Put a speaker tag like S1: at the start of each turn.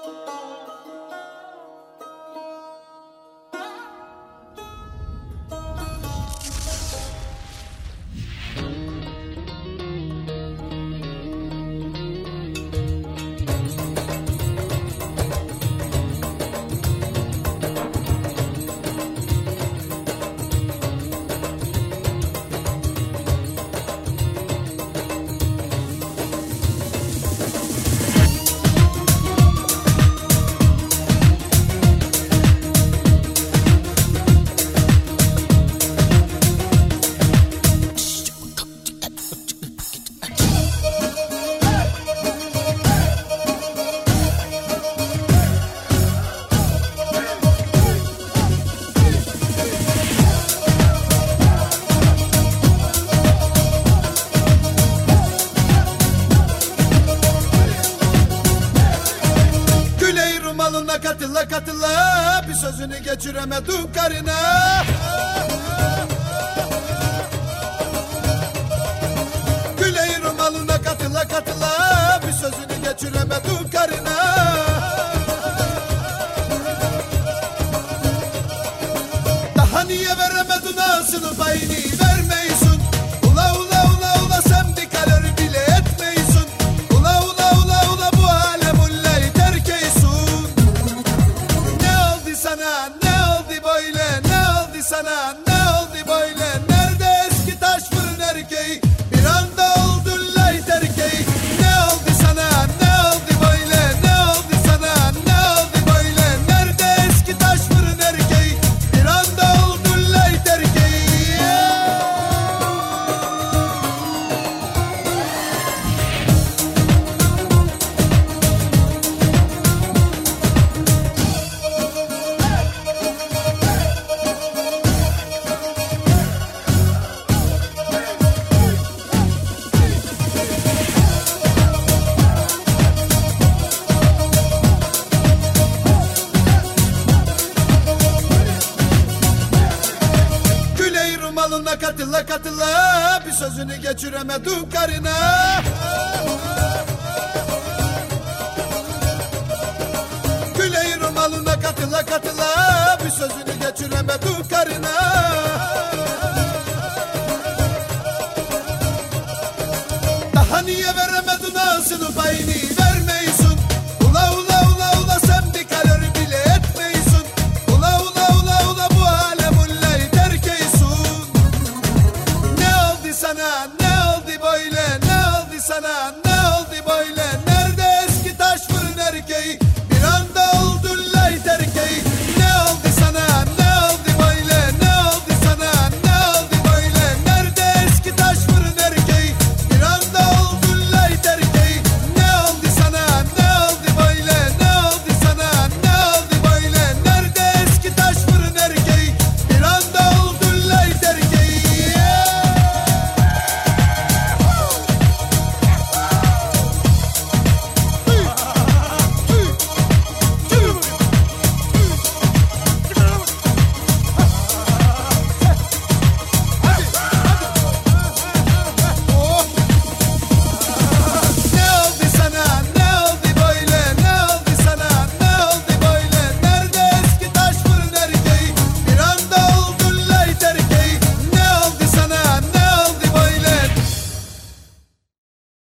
S1: Katıla katıla bir sözünü geçiremedim karına. Güney Rumalı'na katıla katıla bir sözünü geçiremedim karına. Daha niye veremedin ağzını payını vermeyisun. Ula ula ula ula sen bir kalori bile etmeyisun. Ula ula ula ula bu alem ullay terkeysun. Sana ne oldu böyle, ne oldu sana, ne oldu böyle? Nerede eski taş fırın erkeği, bir anda oldun light erkeği. Ne oldu sana, ne oldu böyle, ne oldu sana, ne oldu böyle? Nerede eski taş fırın erkeği, bir anda oldun light erkeği. Rumalı'na katıla katıla bir sözünü geçiremedim karına. Güney Rumalı'na katıla katıla bir sözünü geçiremedim karına. Daha niye veremedin ağzını payını